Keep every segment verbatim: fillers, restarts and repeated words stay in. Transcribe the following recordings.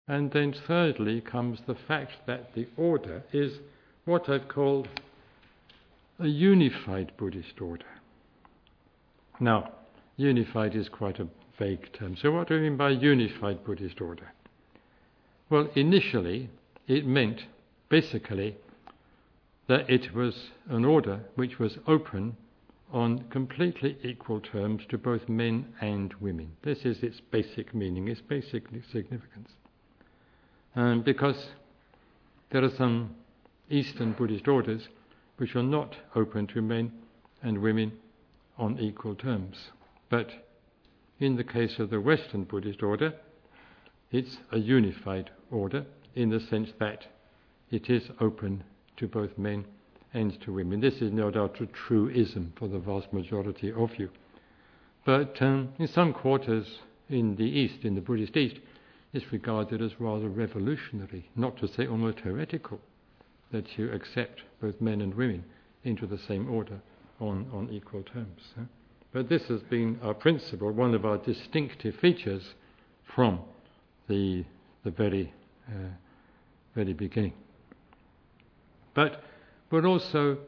And then thirdly comes the fact that the order is what I've called a unified Buddhist order. Now, unified is quite a vague term. So what do we mean by unified Buddhist order? Well, initially it meant basically that it was an order which was open on completely equal terms to both men and women. This is its basic meaning, its basic significance. Um, because there are some Eastern Buddhist orders which are not open to men and women on equal terms. But in the case of the Western Buddhist order, it's a unified order in the sense that it is open to both men and to women. This is no doubt a truism for the vast majority of you. But um, in some quarters in the East, in the Buddhist East, it's regarded as rather revolutionary, not to say almost heretical, that you accept both men and women into the same order on, on equal terms. Huh? But this has been our principle, one of our distinctive features from the the very uh, very beginning. But we're also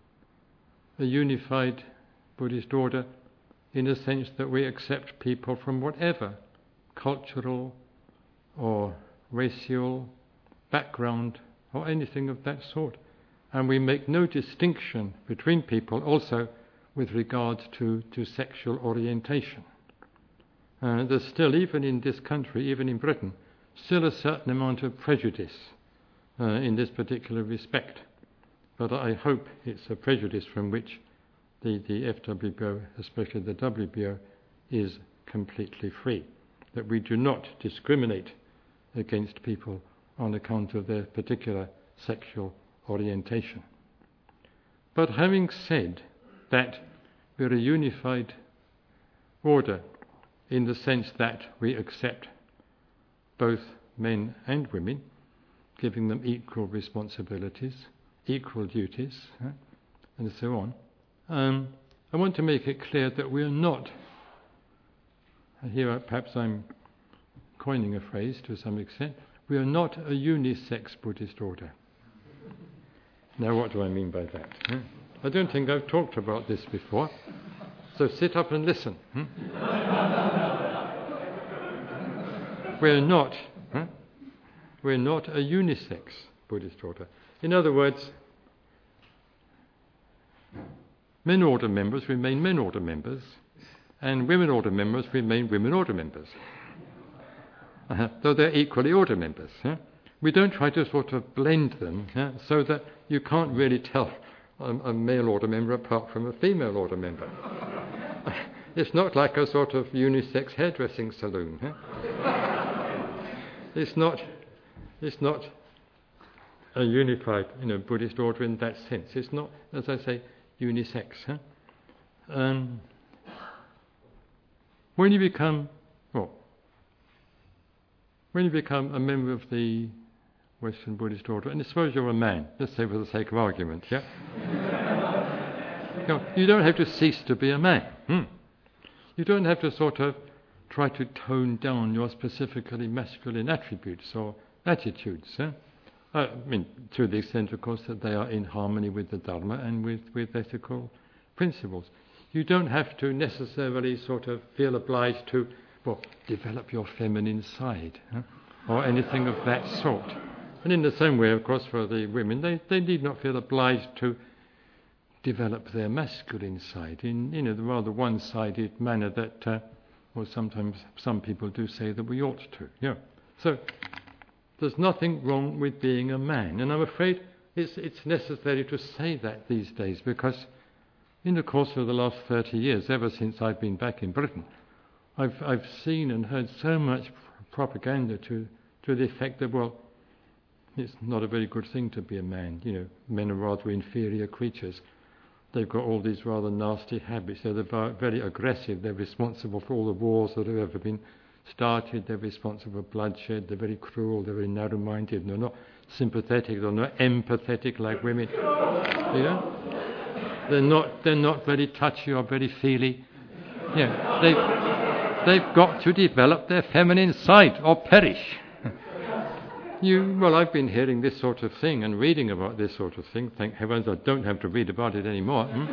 a unified Buddhist order in the sense that we accept people from whatever cultural or racial background or anything of that sort. And we make no distinction between people also with regard to, to sexual orientation. Uh, there's still, even in this country, even in Britain, still a certain amount of prejudice uh, in this particular respect. But I hope it's a prejudice from which the, the F W B O, especially the W B O, is completely free. That we do not discriminate against people on account of their particular sexual orientation. But having said that, we're a unified order in the sense that we accept both men and women, giving them equal responsibilities, equal duties, uh, and so on. Um, I want to make it clear that we are not, here perhaps I'm coining a phrase to some extent, we are not a unisex Buddhist order. Now what do I mean by that? Huh? I don't think I've talked about this before, so sit up and listen. Hmm? We're not, huh? we're not a unisex Buddhist order. In other words, men order members remain men order members, and women order members remain women order members, uh, though they're equally order members. Yeah? We don't try to sort of blend them yeah, so that you can't really tell a, a male order member apart from a female order member. It's not like a sort of unisex hairdressing saloon. Yeah? It's not. It's not a unified, you know, Buddhist order in that sense. It's not, as I say, unisex. Huh? Um, when you become, well, when you become a member of the Western Buddhist order, and suppose you're a man, let's say for the sake of argument, yeah, you, know, you don't have to cease to be a man. Hmm. You don't have to sort of try to tone down your specifically masculine attributes or attitudes. Huh? I mean, to the extent, of course, that they are in harmony with the Dharma and with, with ethical principles. You don't have to necessarily sort of feel obliged to, well, develop your feminine side, huh? or anything of that sort. And in the same way, of course, for the women, they, they need not feel obliged to develop their masculine side in, you know, the rather one-sided manner that, uh, well, sometimes some people do say that we ought to. Yeah. So there's nothing wrong with being a man, and I'm afraid it's, it's necessary to say that these days, because in the course of the last thirty years, ever since I've been back in Britain, I've I've seen and heard so much propaganda to to the effect that, well, it's not a very good thing to be a man. You know, men are rather inferior creatures. They've got all these rather nasty habits. They're very aggressive. They're responsible for all the wars that have ever been started. They're responsible for bloodshed. They're very cruel. They're very narrow-minded. They're not sympathetic. They're not empathetic like women. You know, they're not. They're not very touchy or very feely. Yeah, they they've got to develop their feminine side or perish. You, well, I've been hearing this sort of thing and reading about this sort of thing. Thank heavens I don't have to read about it anymore. Hmm?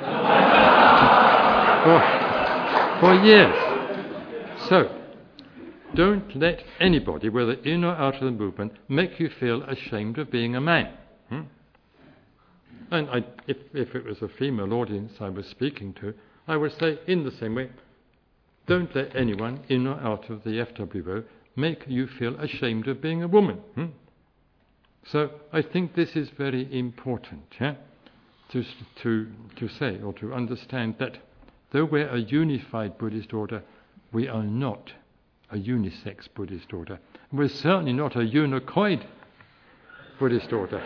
for, for years. So, don't let anybody, whether in or out of the movement, make you feel ashamed of being a man. Hmm? And I, if, if it was a female audience I was speaking to, I would say in the same way, don't let anyone in or out of the F W O make you feel ashamed of being a woman. Hmm? So I think this is very important, yeah? to, to, to say or to understand that though we're a unified Buddhist order, we are not a unisex Buddhist order. We're certainly not a unicoid Buddhist order.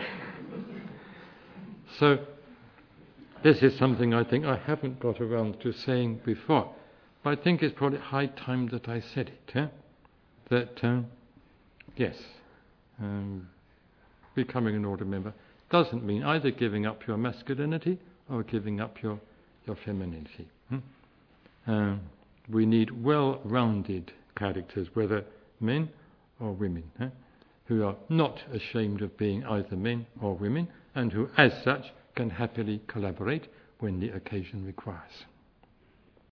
So this is something I think I haven't got around to saying before. But I think it's probably high time that I said it. Eh? That, um, yes, um, becoming an order member doesn't mean either giving up your masculinity or giving up your, your femininity. Hmm? Um, we need well-rounded characters, whether men or women, eh? who are not ashamed of being either men or women, and who, as such, can happily collaborate when the occasion requires.